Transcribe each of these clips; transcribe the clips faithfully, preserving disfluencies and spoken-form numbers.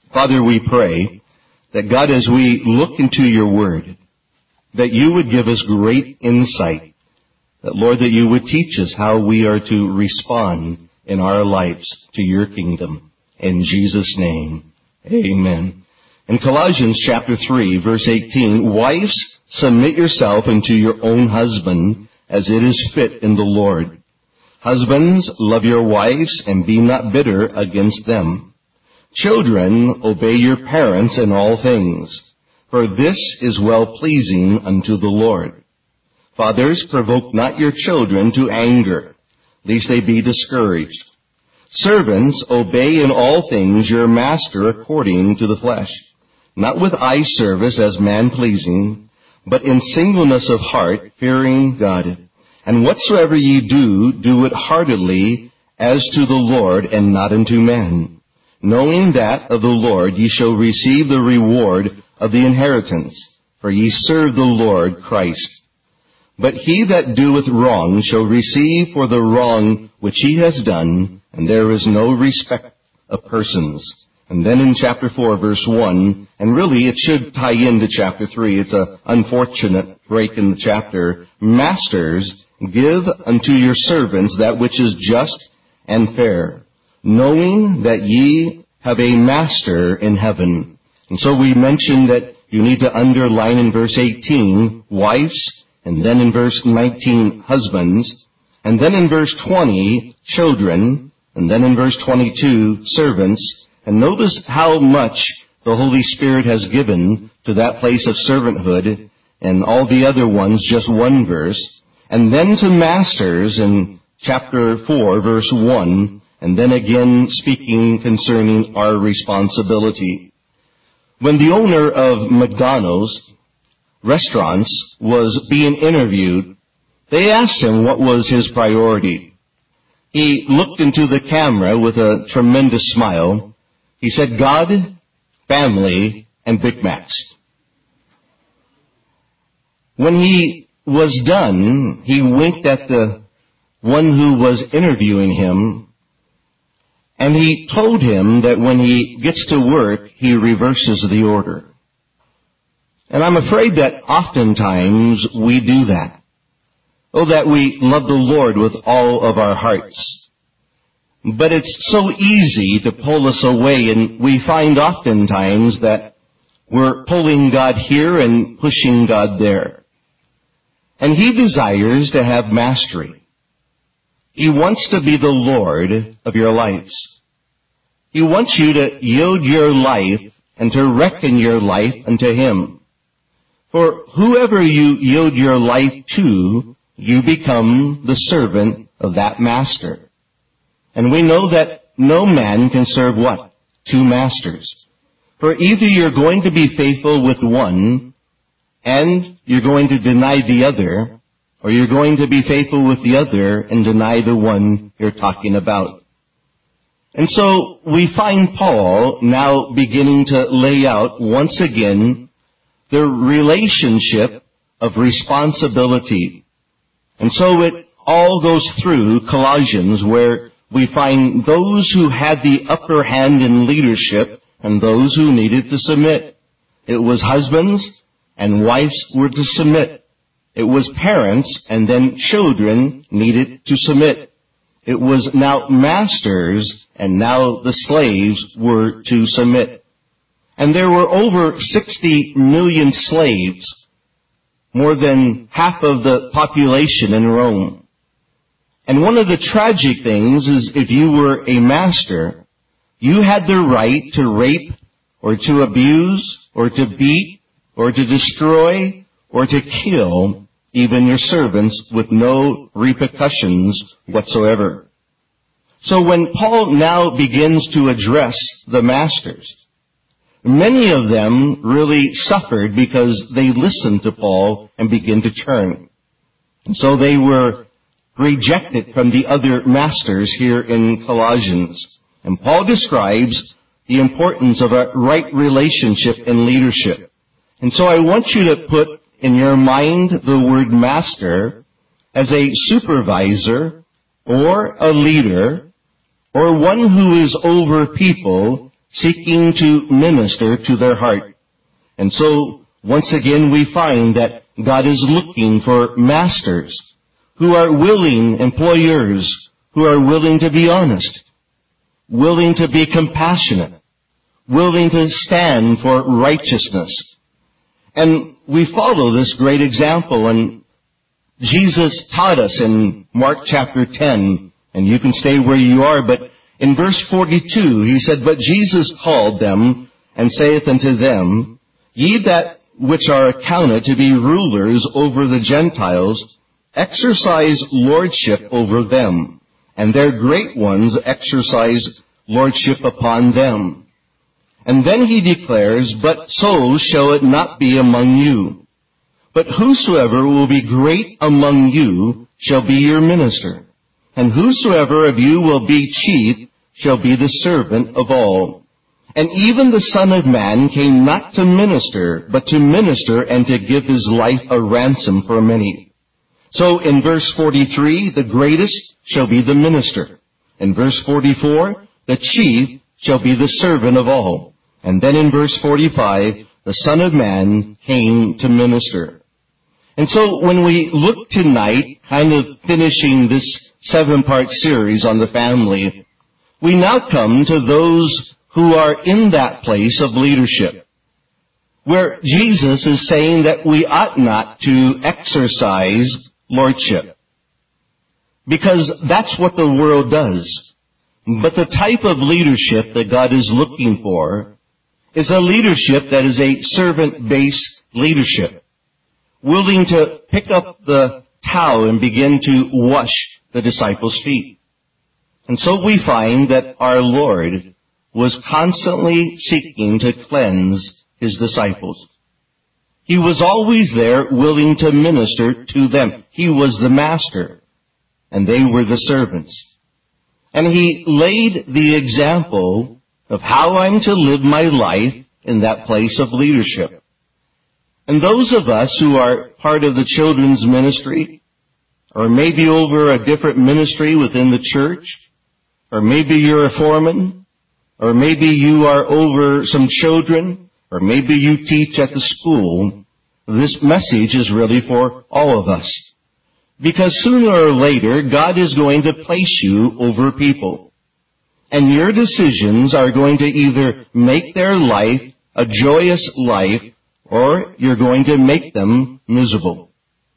Father, we pray that, God, as we look into your word, that you would give us great insight, that, Lord, that you would teach us how we are to respond in our lives to your kingdom. In Jesus' name, amen. In Colossians chapter three, verse eighteen, wives, submit yourself unto your own husband, as it is fit in the Lord. Husbands, love your wives, and be not bitter against them. Children, obey your parents in all things, for this is well-pleasing unto the Lord. Fathers, provoke not your children to anger, lest they be discouraged. Servants, obey in all things your master according to the flesh, not with eye service as man-pleasing, but in singleness of heart, fearing God. And whatsoever ye do, do it heartily as to the Lord and not unto men, knowing that of the Lord ye shall receive the reward of the inheritance, for ye serve the Lord Christ. But he that doeth wrong shall receive for the wrong which he has done, and there is no respect of persons. And then in chapter four, verse one, and really it should tie into chapter three. It's an unfortunate break in the chapter. Masters, give unto your servants that which is just and fair, knowing that ye have a master in heaven. And so we mentioned that you need to underline in verse eighteen, wives, and then in verse nineteen, husbands, and then in verse twenty, children, and then in verse twenty-two, servants. And notice how much the Holy Spirit has given to that place of servanthood, and all the other ones, just one verse. And then to masters in chapter four, verse one, and then again speaking concerning our responsibility. When the owner of McDonald's restaurants was being interviewed, they asked him what was his priority. He looked into the camera with a tremendous smile. He said, God, family, and Big Macs. When he was done, he winked at the one who was interviewing him, and he told him that when he gets to work, he reverses the order. And I'm afraid that oftentimes we do that. Oh, that we love the Lord with all of our hearts. But it's so easy to pull us away, and we find oftentimes that we're pulling God here and pushing God there. And he desires to have mastery. He wants to be the Lord of your lives. He wants you to yield your life and to reckon your life unto him. For whoever you yield your life to, you become the servant of that master. And we know that no man can serve what? Two masters. For either you're going to be faithful with one, and you're going to deny the other, or you're going to be faithful with the other and deny the one you're talking about. And so we find Paul now beginning to lay out once again the relationship of responsibility. And so it all goes through Colossians, where we find those who had the upper hand in leadership and those who needed to submit. It was husbands and wives were to submit. It was parents and then children needed to submit. It was now masters and now the slaves were to submit. And there were over sixty million slaves, more than half of the population in Rome. And one of the tragic things is if you were a master, you had the right to rape or to abuse or to beat or to destroy or to kill even your servants with no repercussions whatsoever. So when Paul now begins to address the masters, many of them really suffered because they listened to Paul and began to turn. And so they were rejected from the other masters here in Colossians. And Paul describes the importance of a right relationship in leadership. And so I want you to put in your mind the word master as a supervisor or a leader or one who is over people seeking to minister to their heart. And so, once again, we find that God is looking for masters who are willing, employers who are willing to be honest, willing to be compassionate, willing to stand for righteousness. And we follow this great example, and Jesus taught us in Mark chapter ten, and you can stay where you are, but in verse forty-two, he said, "But Jesus called them, and saith unto them, Ye that which are accounted to be rulers over the Gentiles, exercise lordship over them, and their great ones exercise lordship upon them." And then he declares, "But so shall it not be among you. But whosoever will be great among you shall be your minister. And whosoever of you will be chief shall be the servant of all. And even the Son of Man came not to minister, but to minister and to give his life a ransom for many." So in verse forty-three, the greatest shall be the minister. In verse forty-four, the chief shall be the servant of all. And then in verse forty-five, the Son of Man came to minister. And so when we look tonight, kind of finishing this seven-part series on the family, we now come to those who are in that place of leadership, where Jesus is saying that we ought not to exercise lordship, because that's what the world does. But the type of leadership that God is looking for is a leadership that is a servant-based leadership, willing to pick up the towel and begin to wash the disciples' feet. And so we find that our Lord was constantly seeking to cleanse his disciples. He was always there willing to minister to them. He was the master, and they were the servants. And he laid the example of how I'm to live my life in that place of leadership. And those of us who are part of the children's ministry, or maybe over a different ministry within the church, or maybe you're a foreman, or maybe you are over some children, or maybe you teach at the school, this message is really for all of us. Because sooner or later, God is going to place you over people. And your decisions are going to either make their life a joyous life, or you're going to make them miserable.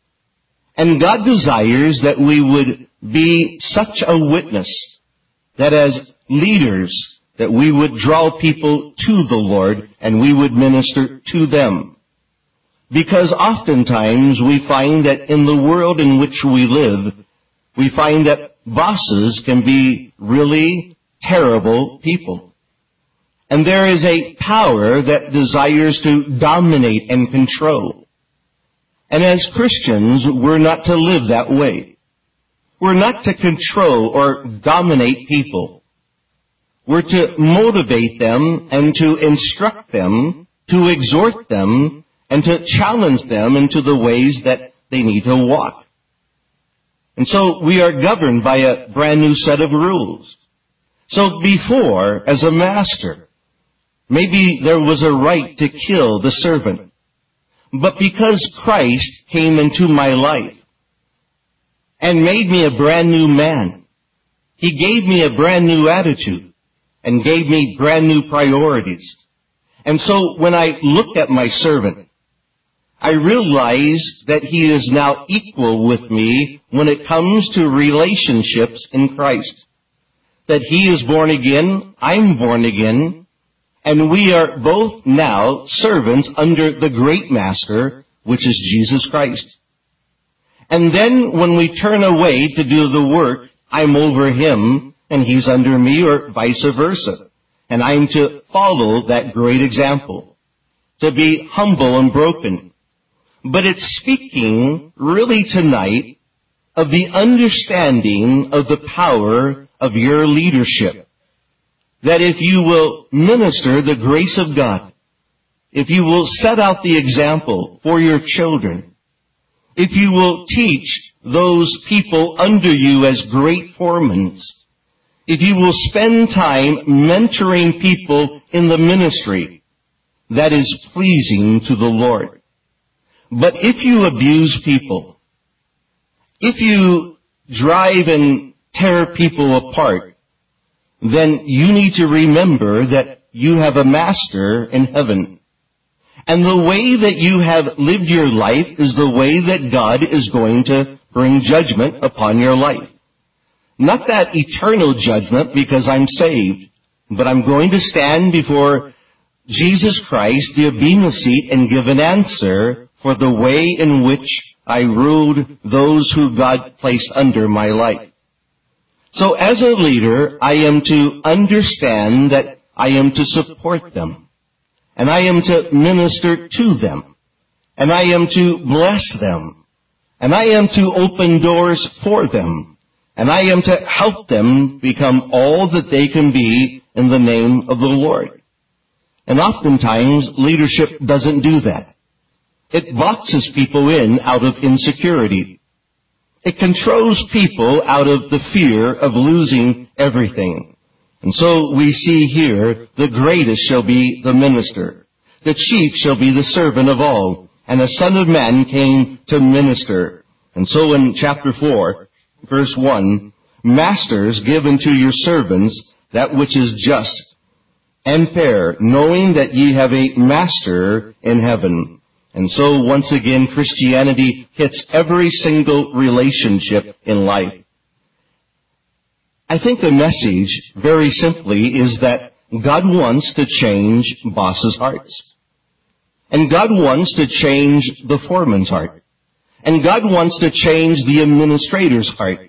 And God desires that we would be such a witness, that as leaders, that we would draw people to the Lord and we would minister to them. Because oftentimes we find that in the world in which we live, we find that bosses can be really terrible people. And there is a power that desires to dominate and control. And as Christians, we're not to live that way. We're not to control or dominate people. We're to motivate them and to instruct them, to exhort them, and to challenge them into the ways that they need to walk. And so we are governed by a brand new set of rules. So before, as a master, maybe there was a right to kill the servant. But because Christ came into my life and made me a brand new man, he gave me a brand new attitude and gave me brand new priorities. And so when I look at my servant, I realize that he is now equal with me when it comes to relationships in Christ. That he is born again, I'm born again, and we are both now servants under the great master, which is Jesus Christ. And then when we turn away to do the work, I'm over him and he's under me, or vice versa. And I'm to follow that great example, to be humble and broken. But it's speaking really tonight of the understanding of the power of your leadership. That if you will minister the grace of God, if you will set out the example for your children, if you will teach those people under you as great foremen, if you will spend time mentoring people in the ministry that is pleasing to the Lord. But if you abuse people, if you drive and tear people apart, then you need to remember that you have a master in heaven. And the way that you have lived your life is the way that God is going to bring judgment upon your life. Not that eternal judgment because I'm saved, but I'm going to stand before Jesus Christ, the Bema seat, and give an answer for the way in which I ruled those who God placed under my life. So as a leader, I am to understand that I am to support them, and I am to minister to them, and I am to bless them, and I am to open doors for them, and I am to help them become all that they can be in the name of the Lord. And oftentimes, leadership doesn't do that. It boxes people in out of insecurity. It controls people out of the fear of losing everything. And so we see here, the greatest shall be the minister. The chief shall be the servant of all. And the Son of Man came to minister. And so in chapter four, verse one, Masters, give unto your servants that which is just and fair, knowing that ye have a master in heaven. And so once again, Christianity hits every single relationship in life. I think the message, very simply, is that God wants to change bosses' hearts. And God wants to change the foreman's heart. And God wants to change the administrator's heart.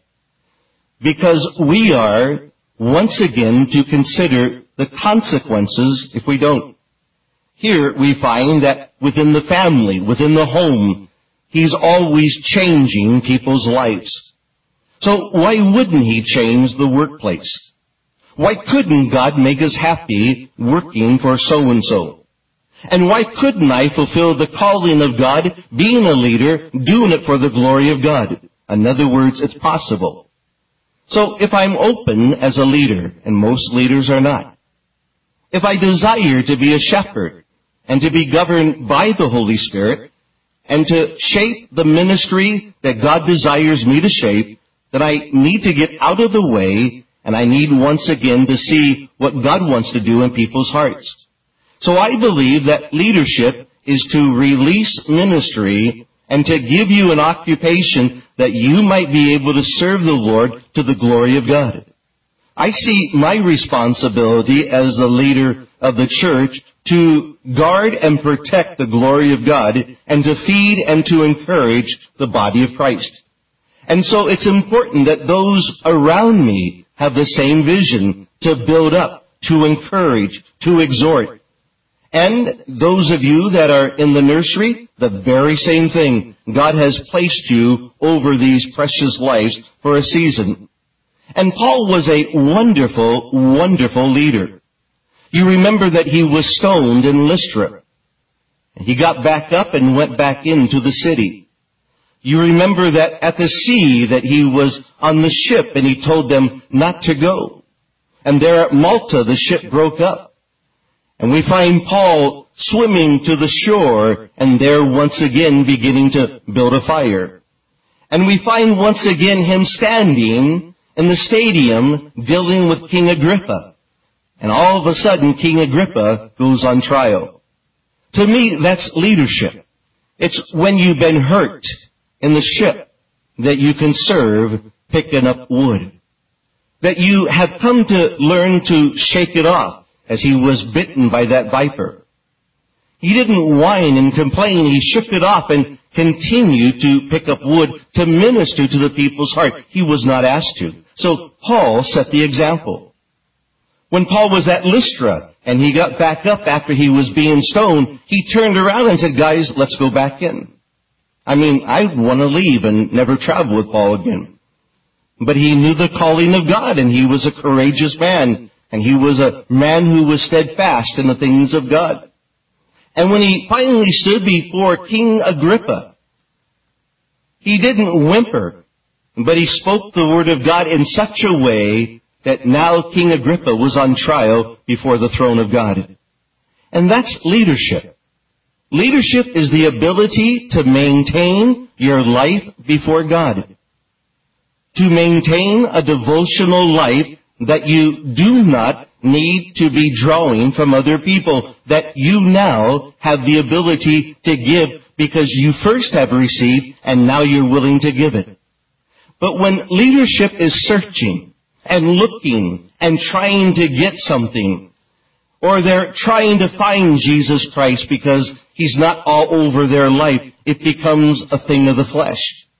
Because we are, once again, to consider the consequences if we don't. Here we find that within the family, within the home, He's always changing people's lives. So why wouldn't He change the workplace? Why couldn't God make us happy working for so-and-so? And why couldn't I fulfill the calling of God, being a leader, doing it for the glory of God? In other words, it's possible. So if I'm open as a leader, and most leaders are not, if I desire to be a shepherd and to be governed by the Holy Spirit and to shape the ministry that God desires me to shape, then I need to get out of the way and I need once again to see what God wants to do in people's hearts. So I believe that leadership is to release ministry and to give you an occupation that you might be able to serve the Lord to the glory of God. I see my responsibility as the leader of the church to guard and protect the glory of God and to feed and to encourage the body of Christ. And so it's important that those around me have the same vision to build up, to encourage, to exhort. And those of you that are in the nursery, the very same thing. God has placed you over these precious lives for a season. And Paul was a wonderful, wonderful leader. You remember that he was stoned in Lystra. He got back up and went back into the city. You remember that at the sea that he was on the ship and he told them not to go. And there at Malta the ship broke up. And we find Paul swimming to the shore and there once again beginning to build a fire. And we find once again him standing in the stadium dealing with King Agrippa. And all of a sudden King Agrippa goes on trial. To me, that's leadership. It's when you've been hurt in the ship that you can serve picking up wood. That you have come to learn to shake it off as he was bitten by that viper. He didn't whine and complain. He shook it off and continued to pick up wood to minister to the people's heart. He was not asked to. So Paul set the example. When Paul was at Lystra and he got back up after he was being stoned, he turned around and said, guys, let's go back in. I mean, I'd want to leave and never travel with Paul again. But he knew the calling of God and he was a courageous man. And he was a man who was steadfast in the things of God. And when he finally stood before King Agrippa, he didn't whimper, but he spoke the word of God in such a way that now King Agrippa was on trial before the throne of God. And that's leadership. Leadership is the ability to maintain your life before God. To maintain a devotional life that you do not need to be drawing from other people, that you now have the ability to give because you first have received and now you're willing to give it. But when leadership is searching and looking and trying to get something, or they're trying to find Jesus Christ because He's not all over their life, it becomes a thing of the flesh.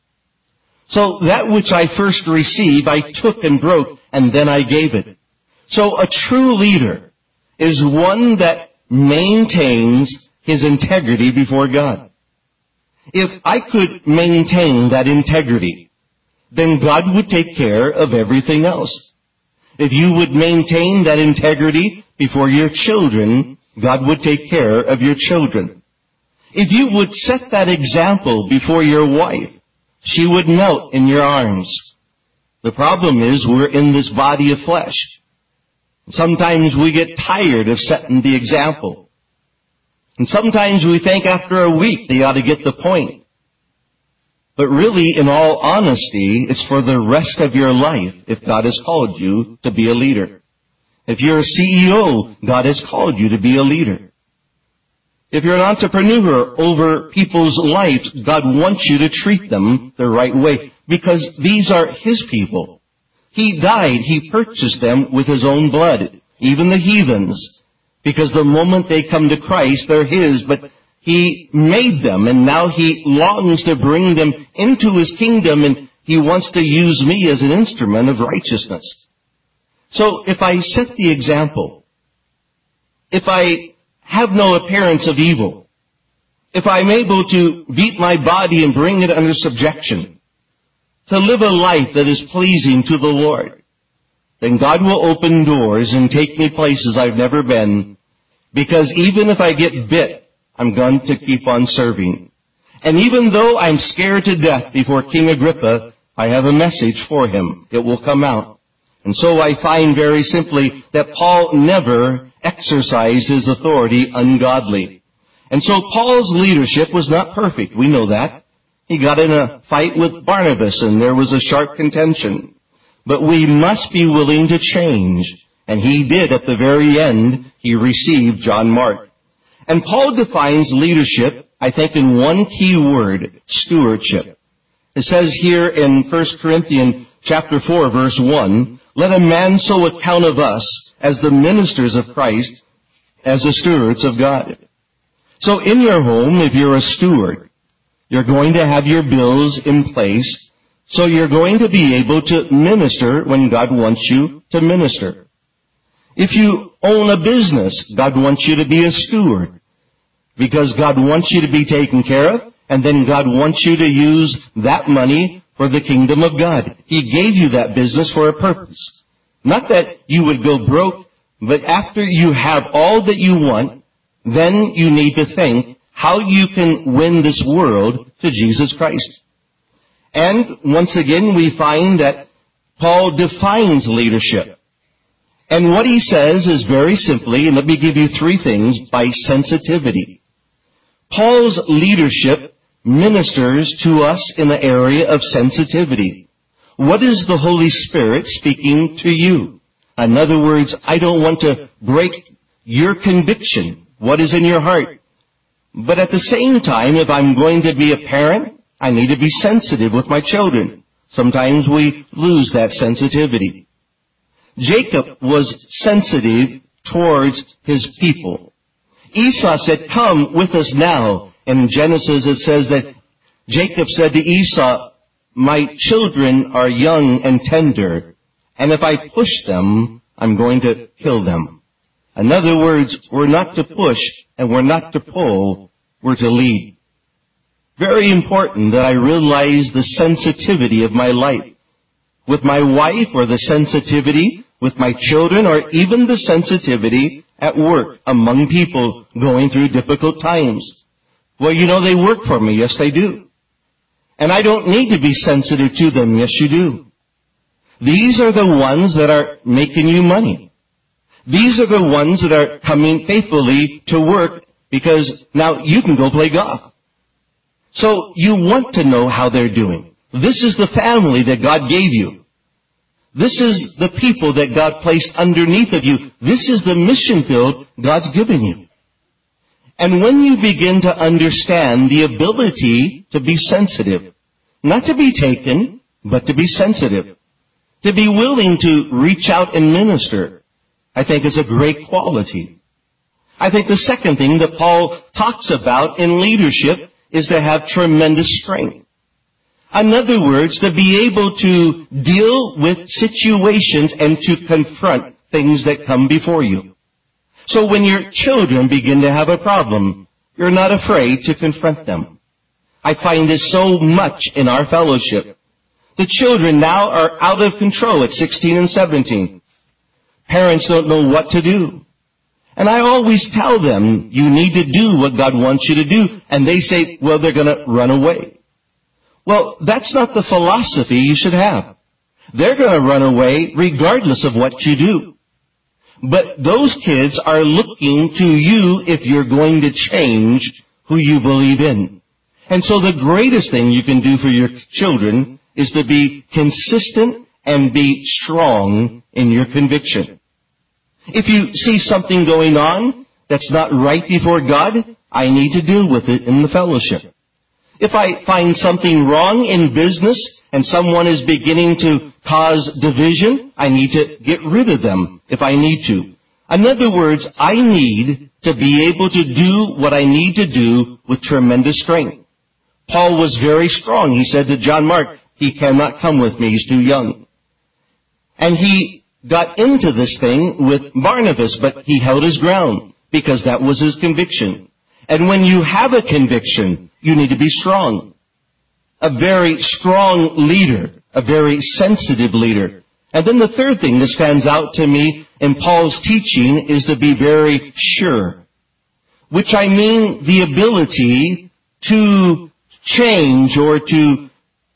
So that which I first received, I took and broke, and then I gave it. So a true leader is one that maintains his integrity before God. If I could maintain that integrity, then God would take care of everything else. If you would maintain that integrity before your children, God would take care of your children. If you would set that example before your wife, she would melt in your arms. The problem is we're in this body of flesh. Sometimes we get tired of setting the example. And sometimes we think after a week they ought to get the point. But really, in all honesty, it's for the rest of your life if God has called you to be a leader. If you're a C E O, God has called you to be a leader. If you're an entrepreneur over people's lives, God wants you to treat them the right way because these are His people. He died, He purchased them with His own blood, even the heathens, because the moment they come to Christ, they're His, but He made them, and now He longs to bring them into His kingdom, and He wants to use me as an instrument of righteousness. So if I set the example, if I have no appearance of evil, if I'm able to beat my body and bring it under subjection, to live a life that is pleasing to the Lord, then God will open doors and take me places I've never been, because even if I get bit, I'm going to keep on serving. And even though I'm scared to death before King Agrippa, I have a message for him. It will come out. And so I find very simply that Paul never exercised his authority ungodly. And so Paul's leadership was not perfect. We know that. He got in a fight with Barnabas and there was a sharp contention. But we must be willing to change. And he did at the very end. He received John Mark. And Paul defines leadership, I think, in one key word, stewardship. It says here in First Corinthians chapter four, verse one, let a man so account of us as the ministers of Christ, as the stewards of God. So in your home, if you're a steward, you're going to have your bills in place, so you're going to be able to minister when God wants you to minister. If you own a business, God wants you to be a steward, because God wants you to be taken care of, and then God wants you to use that money for the kingdom of God. He gave you that business for a purpose. Not that you would go broke, but after you have all that you want, then you need to think how you can win this world to Jesus Christ. And once again, we find that Paul defines leadership. And what he says is very simply, and let me give you three things, by sensitivity. Paul's leadership ministers to us in the area of sensitivity. What is the Holy Spirit speaking to you? In other words, I don't want to break your conviction, what is in your heart. But at the same time, if I'm going to be a parent, I need to be sensitive with my children. Sometimes we lose that sensitivity. Jacob was sensitive towards his people. Esau said, come with us now. And in Genesis it says that Jacob said to Esau, my children are young and tender, and if I push them, I'm going to kill them. In other words, we're not to push and we're not to pull, we're to lead. Very important that I realize the sensitivity of my life. With my wife, or the sensitivity with my children, or even the sensitivity at work among people going through difficult times. Well, you know, they work for me. Yes, they do. And I don't need to be sensitive to them. Yes, you do. These are the ones that are making you money. These are the ones that are coming faithfully to work because now you can go play golf. So you want to know how they're doing. This is the family that God gave you. This is the people that God placed underneath of you. This is the mission field God's given you. And when you begin to understand the ability to be sensitive, not to be taken, but to be sensitive, to be willing to reach out and minister, I think is a great quality. I think the second thing that Paul talks about in leadership is to have tremendous strength. In other words, to be able to deal with situations and to confront things that come before you. So when your children begin to have a problem, you're not afraid to confront them. I find this so much in our fellowship. The children now are out of control at sixteen and seventeen. Parents don't know what to do. And I always tell them, you need to do what God wants you to do. And they say, well, they're going to run away. Well, that's not the philosophy you should have. They're going to run away regardless of what you do. But those kids are looking to you if you're going to change who you believe in. And so the greatest thing you can do for your children is to be consistent and be strong in your conviction. If you see something going on that's not right before God, I need to deal with it in the fellowship. If I find something wrong in business and someone is beginning to cause division, I need to get rid of them if I need to. In other words, I need to be able to do what I need to do with tremendous strength. Paul was very strong. He said to John Mark, he cannot come with me, he's too young. And he got into this thing with Barnabas, but he held his ground because that was his conviction. And when you have a conviction, you need to be strong. A very strong leader, a very sensitive leader. And then the third thing that stands out to me in Paul's teaching is to be very sure. Which I mean the ability to change or to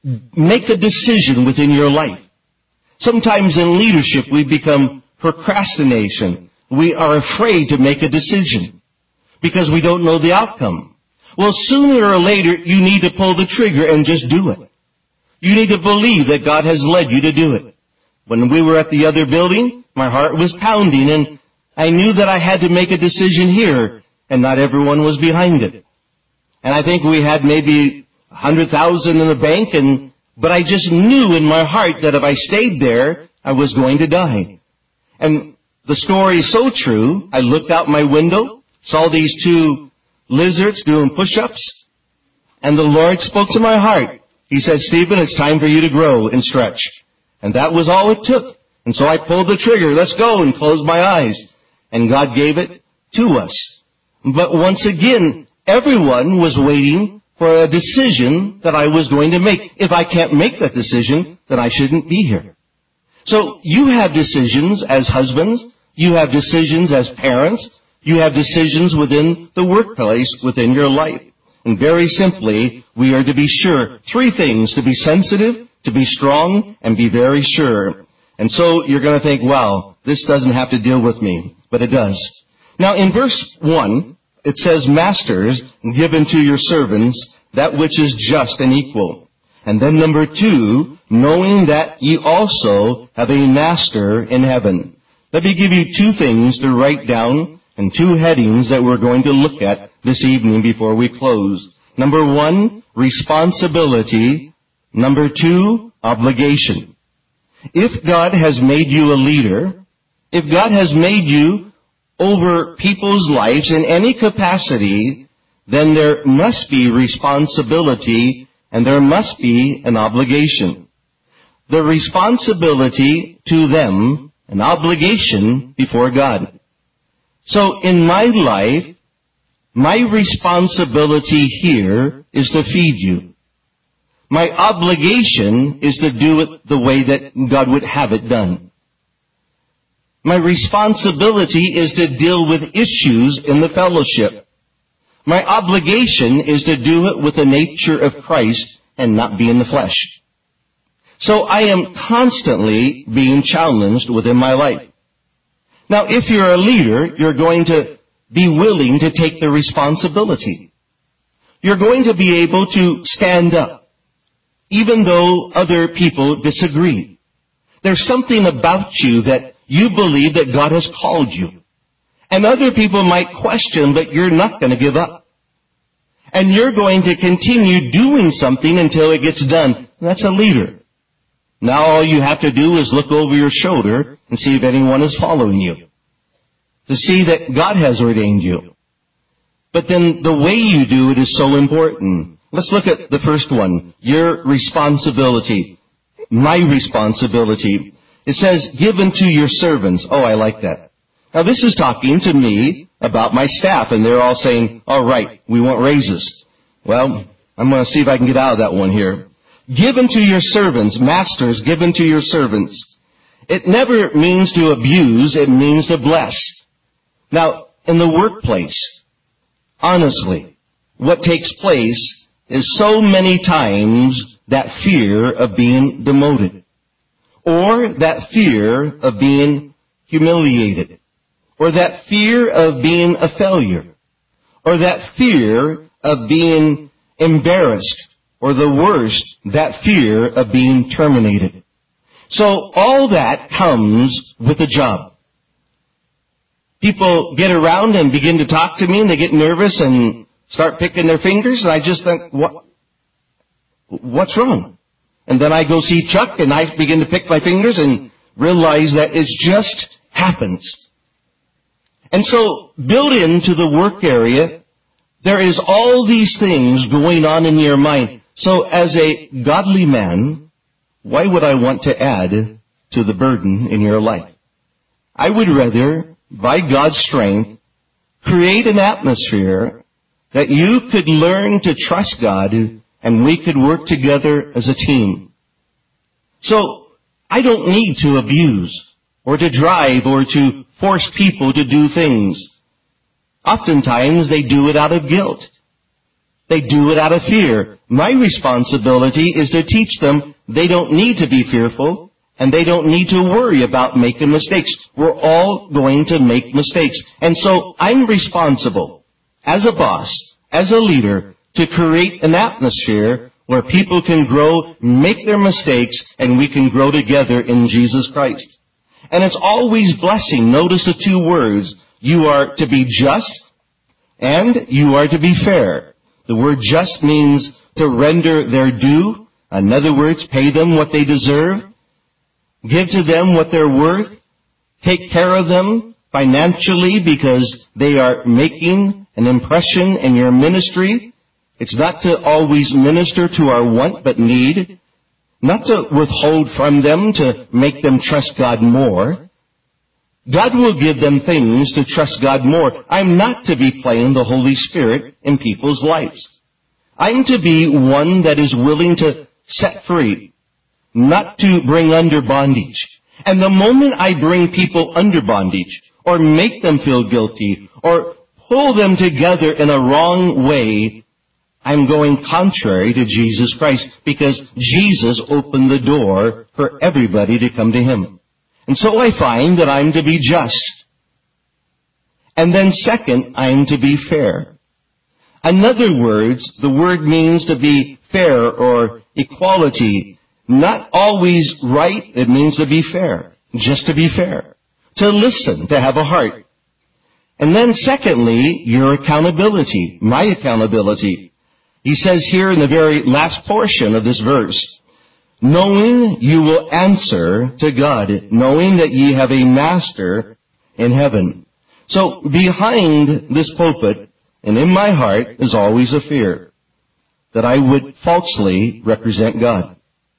make a decision within your life. Sometimes in leadership we become procrastination. We are afraid to make a decision because we don't know the outcome. Well, sooner or later you need to pull the trigger and just do it. You need to believe that God has led you to do it. When we were at the other building, my heart was pounding and I knew that I had to make a decision here and not everyone was behind it. And I think we had maybe a hundred thousand in the bank and But I just knew in my heart that if I stayed there, I was going to die. And the story is so true. I looked out my window, saw these two lizards doing push-ups, and the Lord spoke to my heart. He said, Stephen, it's time for you to grow and stretch. And that was all it took. And so I pulled the trigger, let's go, and closed my eyes. And God gave it to us. But once again, everyone was waiting for a decision that I was going to make. If I can't make that decision, then I shouldn't be here. So you have decisions as husbands. You have decisions as parents. You have decisions within the workplace, within your life. And very simply, we are to be sure. Three things: to be sensitive, to be strong, and be very sure. And so you're going to think, wow, this doesn't have to deal with me. But it does. Now in verse one, it says, Masters, give unto your servants that which is just and equal. And then number two, knowing that ye also have a master in heaven. Let me give you two things to write down and two headings that we're going to look at this evening before we close. Number one, responsibility. Number two, obligation. If God has made you a leader, if God has made you over people's lives in any capacity, then there must be responsibility and there must be an obligation. The responsibility to them, an obligation before God. So in my life, my responsibility here is to feed you. My obligation is to do it the way that God would have it done. My responsibility is to deal with issues in the fellowship. My obligation is to do it with the nature of Christ and not be in the flesh. So I am constantly being challenged within my life. Now, if you're a leader, you're going to be willing to take the responsibility. You're going to be able to stand up, even though other people disagree. There's something about you that you believe that God has called you. And other people might question, but you're not going to give up. And you're going to continue doing something until it gets done. That's a leader. Now all you have to do is look over your shoulder and see if anyone is following you, to see that God has ordained you. But then the way you do it is so important. Let's look at the first one, your responsibility, my responsibility. It says, given to your servants. Oh, I like that. Now this is talking to me about my staff, and they're all saying, all right, we want raises. Well, I'm going to see if I can get out of that one here. Given to your servants, masters, given to your servants. It never means to abuse, it means to bless. Now, in the workplace, honestly, what takes place is so many times that fear of being demoted, or that fear of being humiliated, or that fear of being a failure, or that fear of being embarrassed, or the worst, that fear of being terminated. So all that comes with a job. People get around and begin to talk to me, and they get nervous and start picking their fingers, and I just think, what, what's wrong? And then I go see Chuck, and I begin to pick my fingers and realize that it just happens. And so, built into the work area, there is all these things going on in your mind. So as a godly man, why would I want to add to the burden in your life? I would rather, by God's strength, create an atmosphere that you could learn to trust God and we could work together as a team. So, I don't need to abuse or to drive or to force people to do things. Oftentimes they do it out of guilt. They do it out of fear. My responsibility is to teach them they don't need to be fearful and they don't need to worry about making mistakes. We're all going to make mistakes. And so I'm responsible as a boss, as a leader, to create an atmosphere where people can grow, make their mistakes, and we can grow together in Jesus Christ. And it's always blessing. Notice the two words. You are to be just and you are to be fair. The word just means to render their due. In other words, pay them what they deserve. Give to them what they're worth. Take care of them financially because they are making an impression in your ministry. It's not to always minister to our want but need. Not to withhold from them to make them trust God more. God will give them things to trust God more. I'm not to be playing the Holy Spirit in people's lives. I'm to be one that is willing to set free, not to bring under bondage. And the moment I bring people under bondage, or make them feel guilty, or pull them together in a wrong way, I'm going contrary to Jesus Christ, because Jesus opened the door for everybody to come to Him. And so I find that I'm to be just. And then second, I'm to be fair. In other words, the word means to be fair or equality. Not always right, it means to be fair. Just to be fair. To listen, to have a heart. And then secondly, your accountability, my accountability. He says here in the very last portion of this verse, knowing you will answer to God, knowing that ye have a master in heaven. So behind this pulpit and in my heart is always a fear that I would falsely represent God.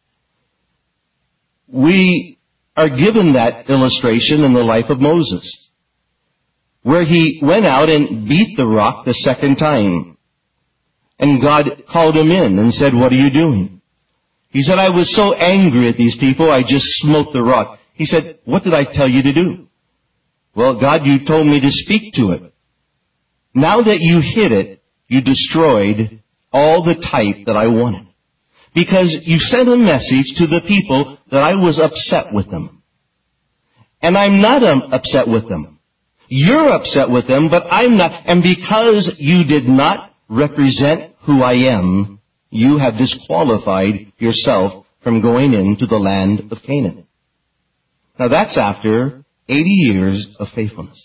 We are given that illustration in the life of Moses, where he went out and beat the rock the second time. And God called him in and said, what are you doing? He said, I was so angry at these people, I just smote the rock. He said, what did I tell you to do? Well, God, you told me to speak to it. Now that you hit it, you destroyed all the type that I wanted. because you sent a message to the people that I was upset with them. And I'm not um, upset with them. You're upset with them, but I'm not. And because you did not represent who I am, you have disqualified yourself from going into the land of Canaan. Now that's after eighty years of faithfulness.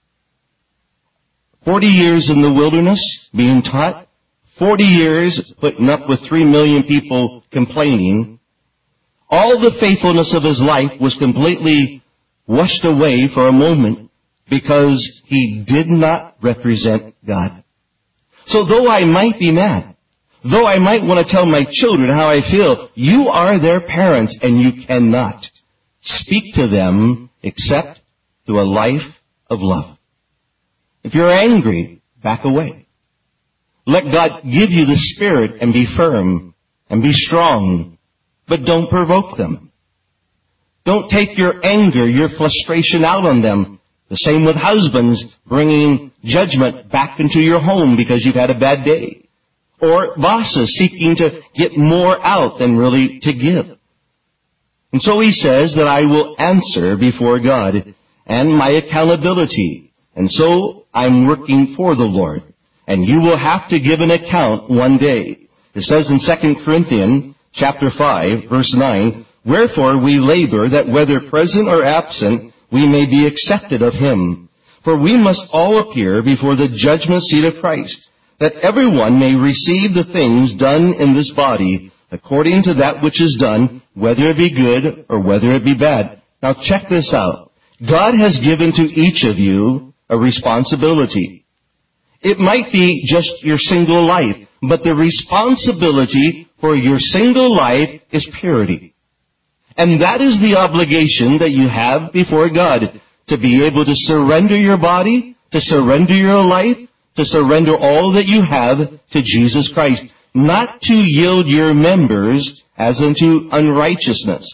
forty years in the wilderness being taught, forty years putting up with three million people complaining. All the faithfulness of his life was completely washed away for a moment because he did not represent God. So though I might be mad, though I might want to tell my children how I feel, you are their parents and you cannot speak to them except through a life of love. If you're angry, back away. Let God give you the Spirit and be firm and be strong, but don't provoke them. Don't take your anger, your frustration out on them. The same with husbands bringing judgment back into your home because you've had a bad day. Or bosses seeking to get more out than really to give. And so he says that I will answer before God and my accountability. And so I'm working for the Lord. And you will have to give an account one day. It says in Second Corinthians chapter five, verse nine, wherefore we labor that whether present or absent, we may be accepted of him. For we must all appear before the judgment seat of Christ, that everyone may receive the things done in this body, according to that which is done, whether it be good or whether it be bad. Now check this out. God has given to each of you a responsibility. It might be just your single life, but the responsibility for your single life is purity. And that is the obligation that you have before God, to be able to surrender your body, to surrender your life, to surrender all that you have to Jesus Christ, not to yield your members as unto unrighteousness.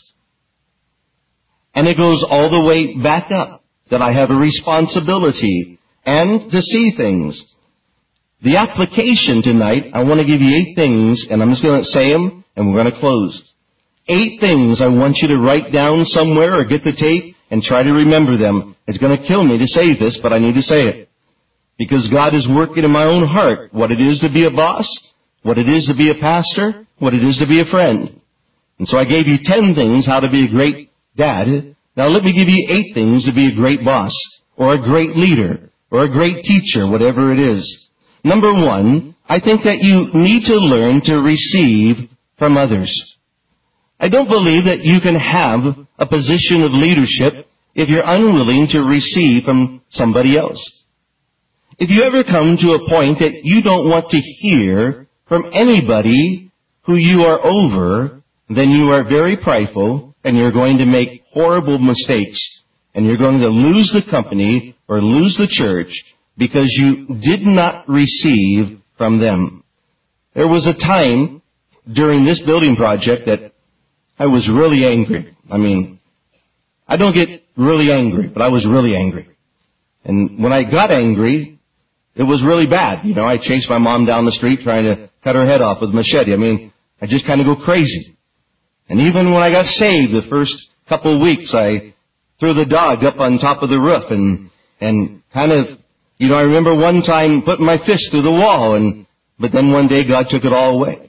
And it goes all the way back up, that I have a responsibility and to see things. The application tonight, I want to give you eight things, and I'm just going to say them, and we're going to close. Eight things I want you to write down somewhere or get the tape and try to remember them. It's going to kill me to say this, but I need to say it. Because God is working in my own heart what it is to be a boss, what it is to be a pastor, what it is to be a friend. And so I gave you ten things how to be a great dad. Now let me give you eight things to be a great boss, or a great leader, or a great teacher, whatever it is. Number one, I think that you need to learn to receive from others. I don't believe that you can have a position of leadership if you're unwilling to receive from somebody else. If you ever come to a point that you don't want to hear from anybody who you are over, then you are very prideful and you're going to make horrible mistakes and you're going to lose the company or lose the church because you did not receive from them. There was a time during this building project that I was really angry. I mean, I don't get really angry, but I was really angry. And when I got angry, it was really bad. You know, I chased my mom down the street trying to cut her head off with a machete. I mean, I just kind of go crazy. And even when I got saved the first couple of weeks, I threw the dog up on top of the roof and, and kind of, you know, I remember one time putting my fist through the wall and, but then one day God took it all away.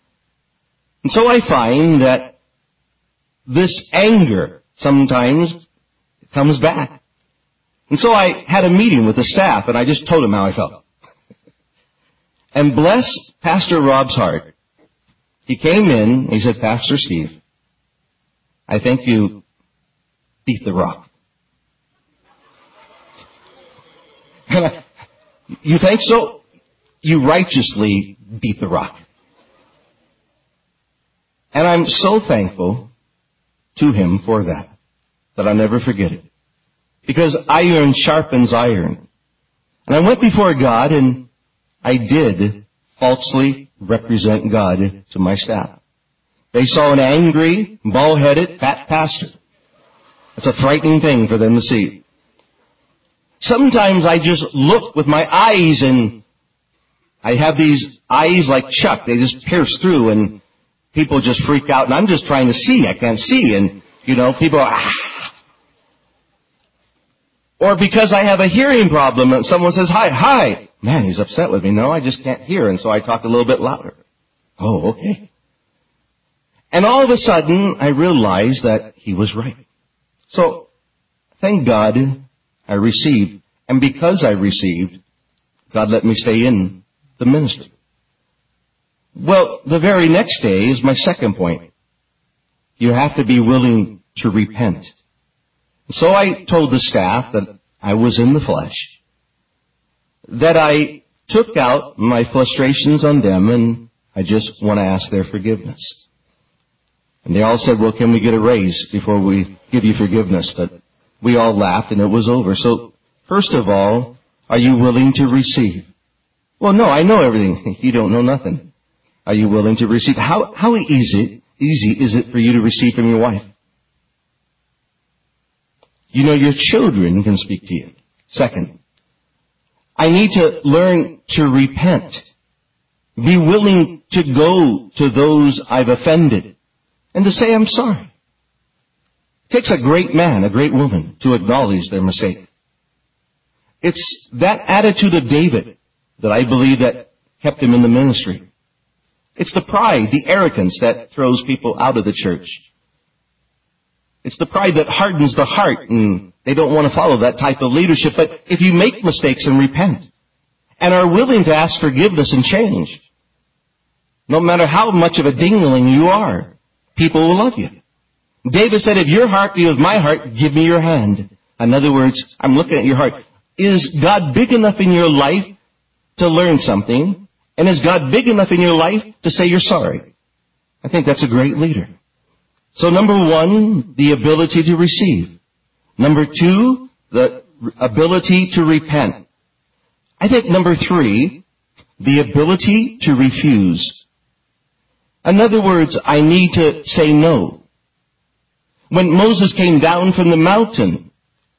And so I find that this anger sometimes comes back. And so I had a meeting with the staff, and I just told him how I felt. And bless Pastor Rob's heart. He came in, and he said, Pastor Steve, I think you beat the rock. And I, you think so? You righteously beat the rock. And I'm so thankful to him for that, that I'll never forget it. Because iron sharpens iron. And I went before God and I did falsely represent God to my staff. They saw an angry, bald-headed, fat pastor. That's a frightening thing for them to see. Sometimes I just look with my eyes and I have these eyes like Chuck. They just pierce through and people just freak out, and I'm just trying to see. I can't see, and, you know, people are, ah. Or because I have a hearing problem, and someone says, hi, hi. Man, he's upset with me. No, I just can't hear, and so I talk a little bit louder. Oh, okay. And all of a sudden, I realized that he was right. So, thank God I received. And because I received, God let me stay in the ministry. Well, the very next day is my second point. You have to be willing to repent. So I told the staff that I was in the flesh, that I took out my frustrations on them, and I just want to ask their forgiveness. And they all said, well, can we get a raise before we give you forgiveness? But we all laughed, and it was over. So, first of all, are you willing to receive? Well, no, I know everything. You don't know nothing. Are you willing to receive? How, how easy, easy is it for you to receive from your wife? You know, your children can speak to you. Second, I need to learn to repent. Be willing to go to those I've offended and to say, I'm sorry. It takes a great man, a great woman, to acknowledge their mistake. It's that attitude of David that I believe that kept him in the ministry. It's the pride, the arrogance that throws people out of the church. It's the pride that hardens the heart, and they don't want to follow that type of leadership. But if you make mistakes and repent, and are willing to ask forgiveness and change, no matter how much of a dingling you are, people will love you. David said, if your heart be with my heart, give me your hand. In other words, I'm looking at your heart. Is God big enough in your life to learn something? And is God big enough in your life to say you're sorry? I think that's a great leader. So number one, the ability to receive. Number two, the ability to repent. I think number three, the ability to refuse. In other words, I need to say no. When Moses came down from the mountain,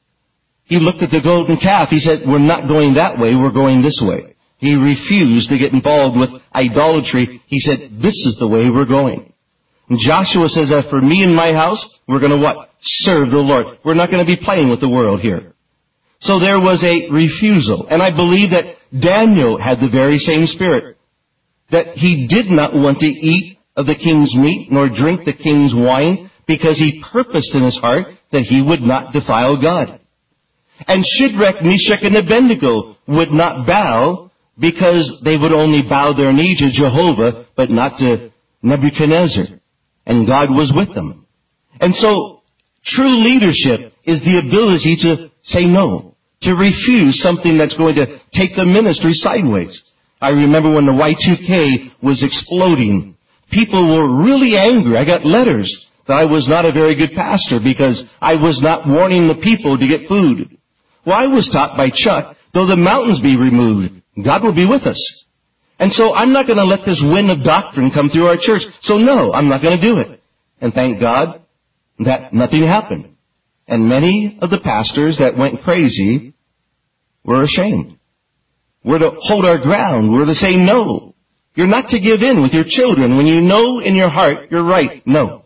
he looked at the golden calf. He said, we're not going that way, we're going this way. He refused to get involved with idolatry. He said, this is the way we're going. And Joshua says that for me and my house, we're going to what? Serve the Lord. We're not going to be playing with the world here. So there was a refusal. And I believe that Daniel had the very same spirit. That he did not want to eat of the king's meat, nor drink the king's wine, because he purposed in his heart that he would not defile God. And Shadrach, Meshach, and Abednego would not bow, because they would only bow their knee to Jehovah, but not to Nebuchadnezzar. And God was with them. And so, true leadership is the ability to say no, to refuse something that's going to take the ministry sideways. I remember when the Y two K was exploding, people were really angry. I got letters that I was not a very good pastor because I was not warning the people to get food. Well, I was taught by Chuck, though the mountains be removed, God will be with us. And so I'm not going to let this wind of doctrine come through our church. So no, I'm not going to do it. And thank God that nothing happened. And many of the pastors that went crazy were ashamed. We're to hold our ground. We're to say no. You're not to give in with your children when you know in your heart you're right. No.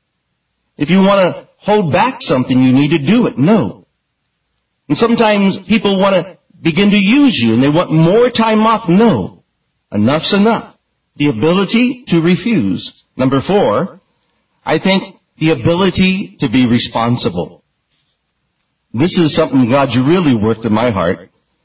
If you want to hold back something, you need to do it. No. And sometimes people want to begin to use you and they want more time off. No. Enough's enough. The ability to refuse. Number four, I think the ability to be responsible. This is something God's really worked in my heart.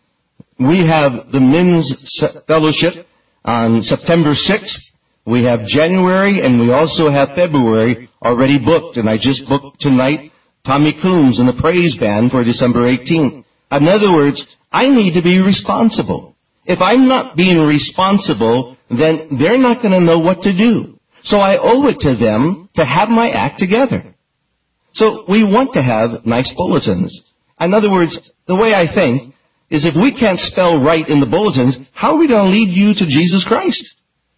We have the men's fellowship on September sixth. We have January and we also have February already booked. And I just booked tonight Tommy Coombs and the praise band for December eighteenth. In other words, I need to be responsible. If I'm not being responsible, then they're not going to know what to do. So I owe it to them to have my act together. So we want to have nice bulletins. In other words, the way I think is if we can't spell right in the bulletins, how are we going to lead you to Jesus Christ?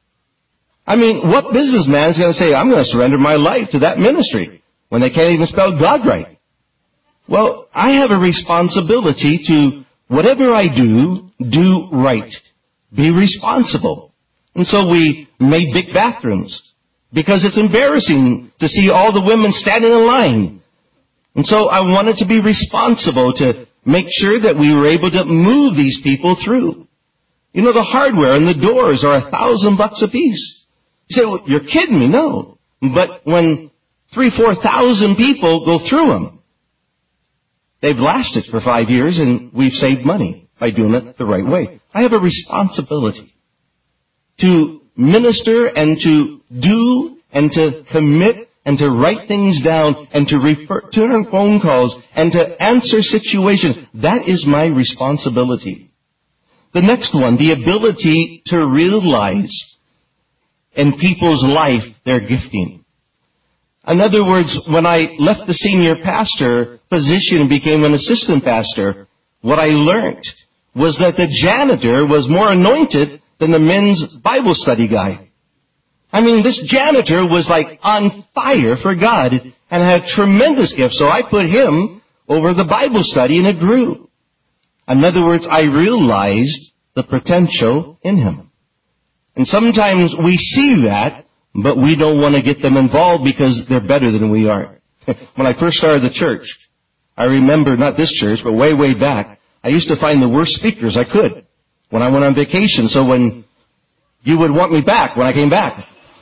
I mean, what businessman is going to say, I'm going to surrender my life to that ministry when they can't even spell God right? Well, I have a responsibility to, whatever I do, do right. Be responsible. And so we made big bathrooms. because it's embarrassing to see all the women standing in line. And so I wanted to be responsible to make sure that we were able to move these people through. You know, the hardware and the doors are a thousand bucks a piece. You say, well, you're kidding me. No. But when three, four thousand people go through them, they've lasted for five years and we've saved money by doing it the right way. I have a responsibility to minister and to do and to commit and to write things down and to refer, turn phone calls and to answer situations. That is my responsibility. The next one, the ability to realize in people's life their gifting. In other words, when I left the senior pastor position and became an assistant pastor, what I learned was that the janitor was more anointed than the men's Bible study guy. I mean, this janitor was like on fire for God and had tremendous gifts. So I put him over the Bible study and it grew. In other words, I realized the potential in him. And sometimes we see that, but we don't want to get them involved because they're better than we are. When I first started the church, I remember, not this church, but way, way back, I used to find the worst speakers I could when I went on vacation. So when you would want me back when I came back.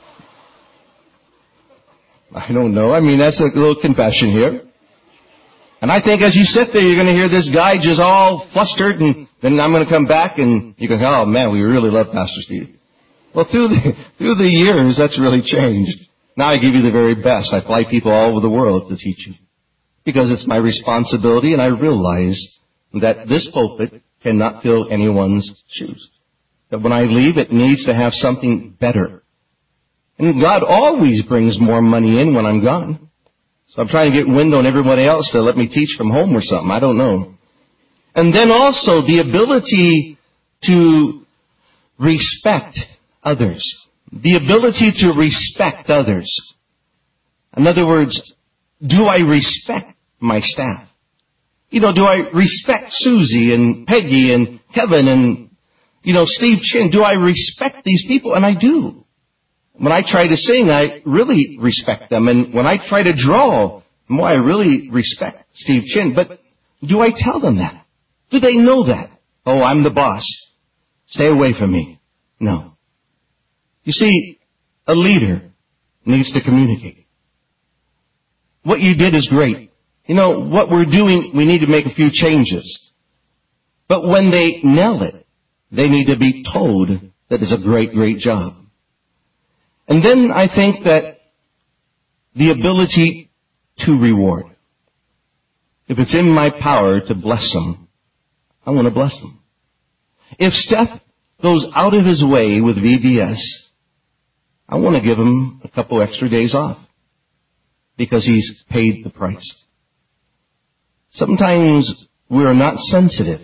I don't know. I mean, that's a little confession here. And I think as you sit there, you're going to hear this guy just all flustered, and then I'm going to come back and you go, oh man, we really love Pastor Steve. Well, through the, through the years, that's really changed. Now I give you the very best. I fly people all over the world to teach you. Because it's my responsibility, and I realize that this pulpit cannot fill anyone's shoes. That when I leave, it needs to have something better. And God always brings more money in when I'm gone. So I'm trying to get wind on everybody else to let me teach from home or something. I don't know. And then also the ability to respect others. The ability to respect others. In other words, do I respect my staff? You know, do I respect Susie and Peggy and Kevin and, you know, Steve Chin? Do I respect these people? And I do. When I try to sing, I really respect them. And when I try to draw, boy, I really respect Steve Chin. But do I tell them that? Do they know that? Oh, I'm the boss. Stay away from me. No. You see, a leader needs to communicate. What you did is great. You know, what we're doing, we need to make a few changes. But when they nail it, they need to be told that it's a great, great job. And then I think that the ability to reward. If it's in my power to bless them, I want to bless them. If Steph goes out of his way with V B S, I want to give him a couple extra days off because he's paid the price. Sometimes we are not sensitive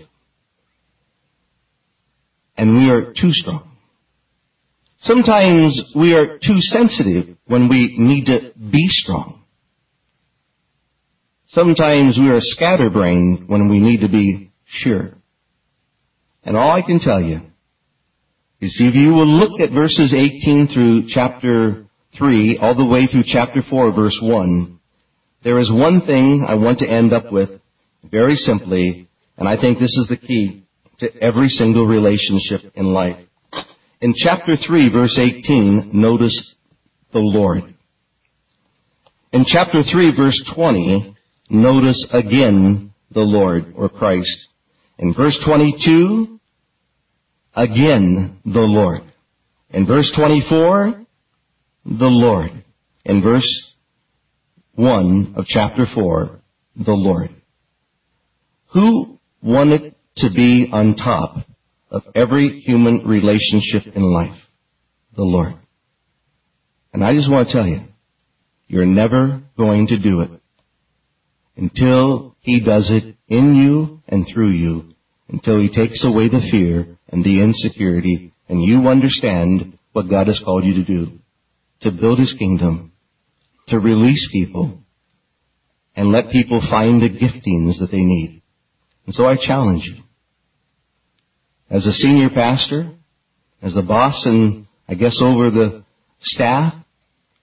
and we are too strong. Sometimes we are too sensitive when we need to be strong. Sometimes we are scatterbrained when we need to be sure. And all I can tell you is if you will look at verses eighteen through chapter three, all the way through chapter four, verse one, there is one thing I want to end up with very simply, and I think this is the key to every single relationship in life. In chapter three, verse eighteen, notice the Lord. In chapter three, verse twenty, notice again the Lord, or Christ. In verse twenty-two, again the Lord. In verse twenty-four, the Lord. In verse one of chapter four, the Lord. Who wanted to be on top of every human relationship in life? The Lord. And I just want to tell you, you're never going to do it until He does it in you and through you, until He takes away the fear and the insecurity, and you understand what God has called you to do, to build His kingdom, to release people, and let people find the giftings that they need. And so I challenge you, as a senior pastor, as the boss and I guess over the staff,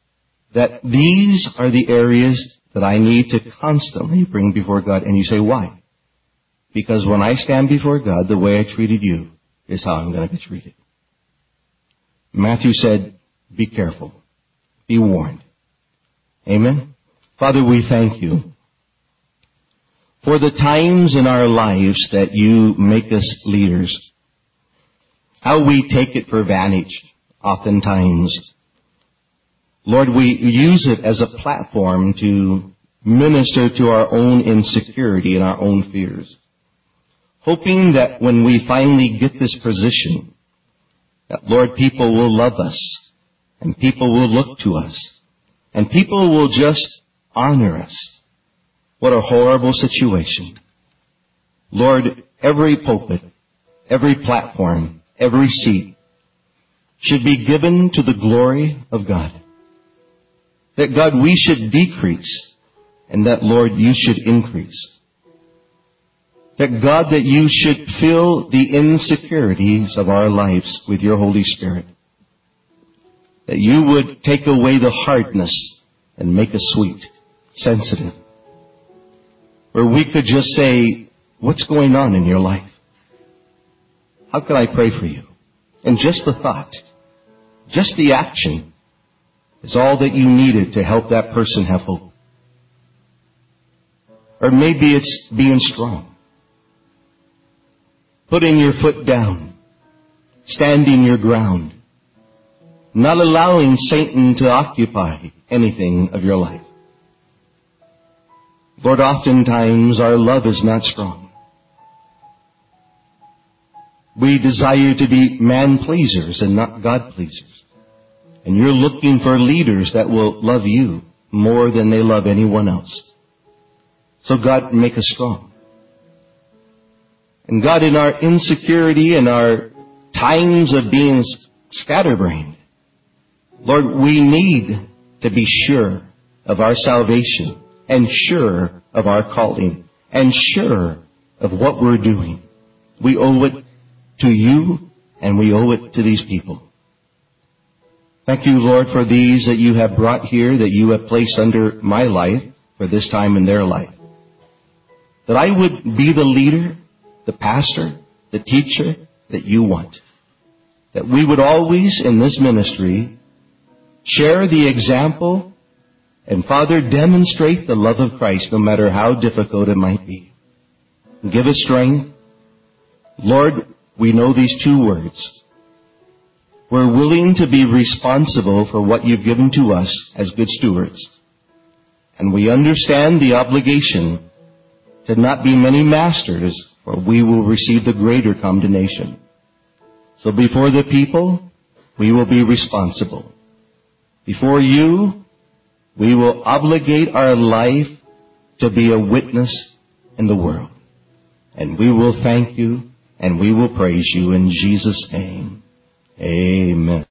that these are the areas that I need to constantly bring before God. And you say, why? Because when I stand before God, the way I treated you is how I'm going to be treated. Matthew said, be careful. Be warned. Amen? Father, we thank you for the times in our lives that you make us leaders. How we take it for advantage oftentimes. Lord, we use it as a platform to minister to our own insecurity and our own fears. Hoping that when we finally get this position, that, Lord, people will love us, and people will look to us, and people will just honor us. What a horrible situation. Lord, every pulpit, every platform, every seat should be given to the glory of God. That, God, we should decrease, and that, Lord, you should increase. That, God, that you should fill the insecurities of our lives with your Holy Spirit. That you would take away the hardness and make us sweet, sensitive. Where we could just say, what's going on in your life? How can I pray for you? And just the thought, just the action is all that you needed to help that person have hope. Or maybe it's being strong. Putting your foot down. Standing your ground. Not allowing Satan to occupy anything of your life. Lord, oftentimes our love is not strong. We desire to be man-pleasers and not God-pleasers. And you're looking for leaders that will love you more than they love anyone else. So God, make us strong. And God, in our insecurity and our times of being scatterbrained, Lord, we need to be sure of our salvation and sure of our calling and sure of what we're doing. We owe it to you and we owe it to these people. Thank you, Lord, for these that you have brought here, that you have placed under my life for this time in their life. That I would be the leader, the pastor, the teacher that you want. That we would always, in this ministry, share the example and, Father, demonstrate the love of Christ no matter how difficult it might be. Give us strength. Lord, we know these two words. We're willing to be responsible for what you've given to us as good stewards. And we understand the obligation to not be many masters, for we will receive the greater condemnation. So before the people, we will be responsible. Before you, we will obligate our life to be a witness in the world. And we will thank you and we will praise you in Jesus' name. Amen.